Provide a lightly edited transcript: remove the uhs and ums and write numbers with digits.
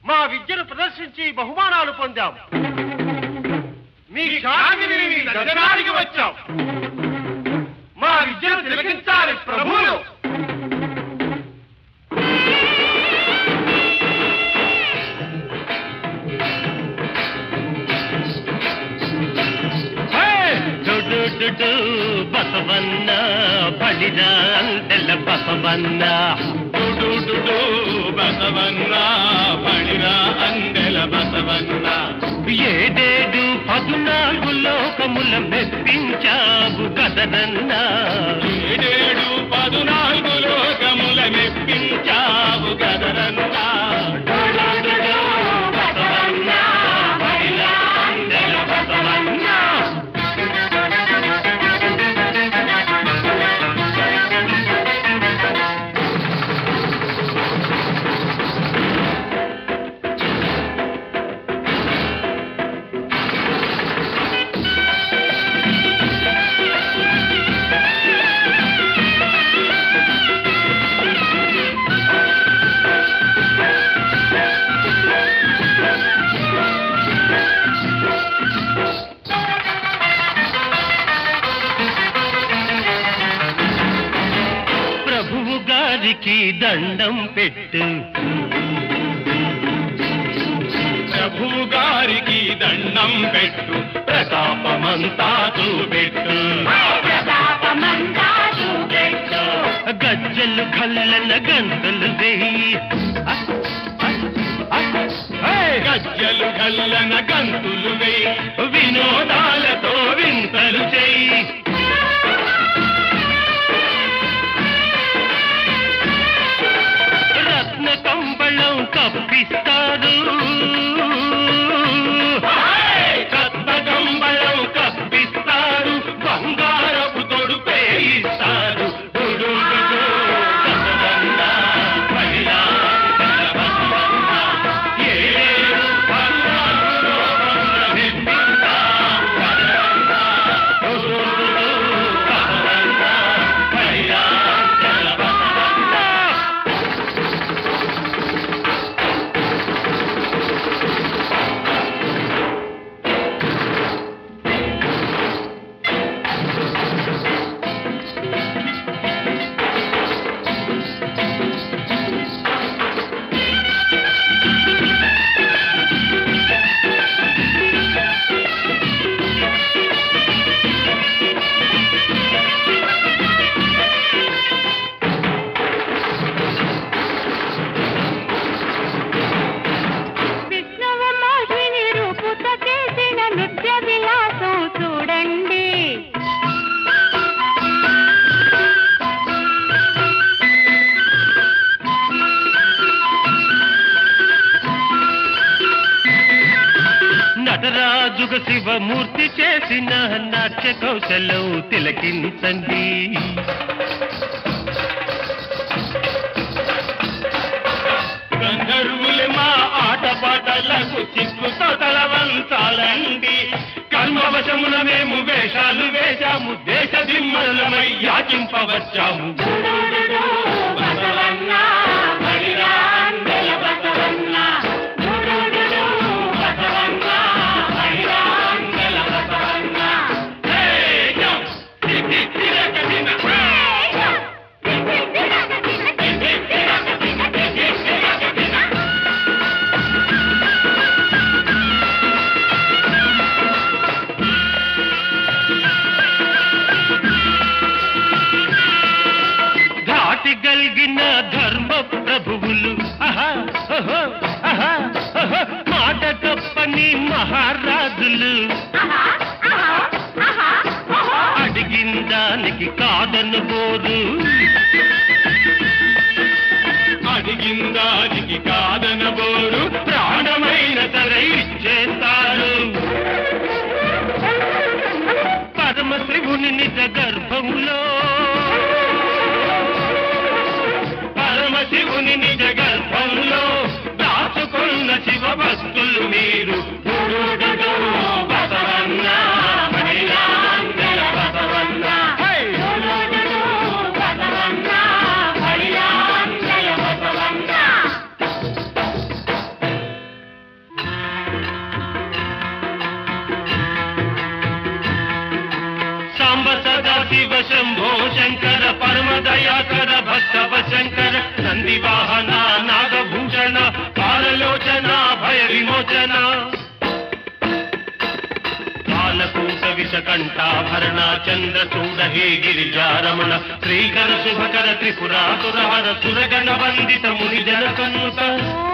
మా విద్యను ప్రదర్శించి బహుమానాలు పొందాం. మీ ఖ్యాతిని దర్శనానికి వచ్చాం. మా విద్యను తిలకించాలి ప్రభువులు. బసవన్న బలిరా అందెల బసవన్న బసవన్న బలిరా అందెల బసవన్న ఏడేడు 14 లోకముల మెప్పించావు కదనన్నా. ఏడేడు 14 లోకముల మెప్పించావు కదనన్నా. దండం పెట్టు, ప్రభువు గారికి దండం పెట్టు, ప్రతాపమంతా చూపెట్టు, గజ్జలు కల్లన గంతులు వేయి, గజ్జలు కల్లన గంతులు వేయి, వినోదాలతో వింతలు చేయి. కంబళం కప్పిస్తారు, రత్న కంబళం కప్పిస్తారు, బంగారపు తొడుపే ఇస్తారు. నటరాజుగ శివమూర్తి చేసిన నాట్య కౌశలం తిలకించండి. గంధర్వులు మా ఆటపాటలకు చిక్కుతో తలవంచాలండి. కర్మవశమున మేము వేషాలు వేశాము, దేశ దిమ్మలమై యాచింపవచ్చాము. గల్గిన ధర్మ ప్రభువులు, మాట తప్పని మహారాజులు, అడిగిన దానికి కాదను బోరు, అడిగిన దానికి కాదనబోరు, ప్రాణమైన సరే ఇచ్చేస్తారు. పరమశివుని నిజ గర్భంలో, పరమశివుని నిజ గర్భంలో దాచుకున్న శివ భక్తులు మీరు. బసవన్న బలిరాంజల బసవన్న, బసవన్న బలిరాంజల బసవన్న. శివ శంభో శంకర పరమ దయాకర భక్తవ శంకర నంది వాహన నాగభూషణ కాలలోచన భయ విమోచన కాలకూట విషకంఠాభరణ చంద్రచూడ హే గిరిజారమణ శ్రీకర శుభకర త్రిపురాసురహర సురగణ వందిత ముని జన సన్నుత